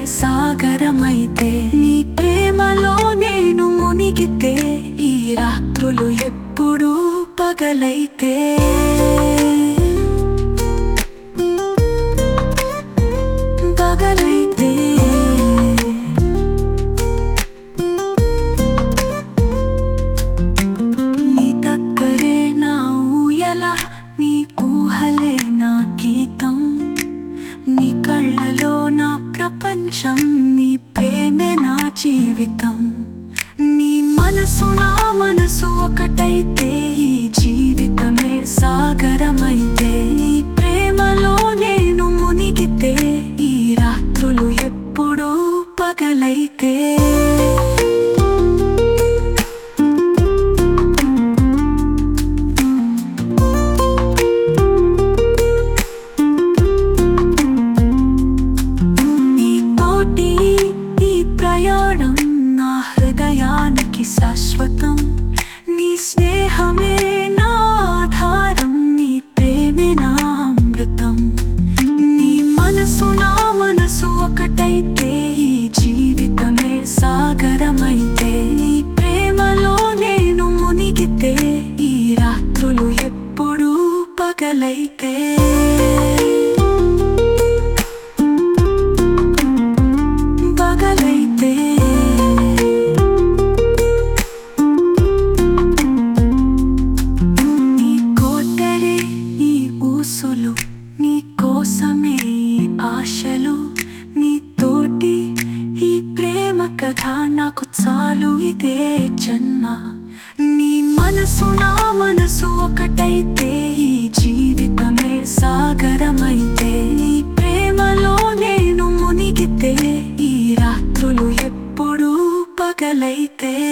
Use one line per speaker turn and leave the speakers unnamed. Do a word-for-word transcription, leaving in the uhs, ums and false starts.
సాగరమైతే, నీ ప్రేమలో నేను మునిగితే, ఈ రాత్రులు ఎప్పుడూ పగలైతే. పగలైతే నీ దగ్గరే నా ఊయల, నీ ఊహలే నా గీతం, నీ కళ్ళలో నా ప్రపంచం, నీ ప్రేమే నా జీవితం. నీ మనసు నా మనసు ఒకటైతే, ఈ జీవితమే సాగరమైతే, నీ ప్రేమలో నేను మునిగితే, ఈ రాత్రులు ఎప్పుడూ పగలైతే. ప్రయాణం నా హృదయానికి శాశ్వతం, నీ స్నేహమే నా ఆధారం, నీ ప్రేమే నా అమృతం. నీ మనసు నా మనసు ఒకటైతే, ఈ జీవితమే సాగరమైతే, నీ ప్రేమలో నేను మునిగితే, ఈ రాత్రులు ఎప్పుడూ పగలైతే. నీ కోటరే నీ ఊసులు, నీ కోసమే ఆశలు, నీ తోటి ఈ ప్రేమ కథ నాకు చాలు ఇదే జన్మ. నీ మనసు నా మనసు ఒకటైతే, ఈ జీవితమే సాగరమైతే, నీ ప్రేమలో నేను మునిగితే, ఈ రాత్రులు ఎప్పుడూ పగలైతే.